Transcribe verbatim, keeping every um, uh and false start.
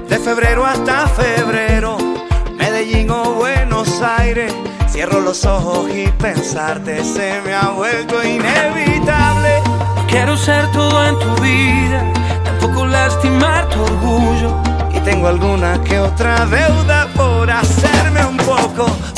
de febrero hasta febrero, Medellín o Buenos Aires. Cierro los ojos y pensarte se me ha vuelto inevitable. No quiero ser todo en tu vida, tampoco lastimar tu orgullo. Y tengo alguna que otra deuda por hacerme un poco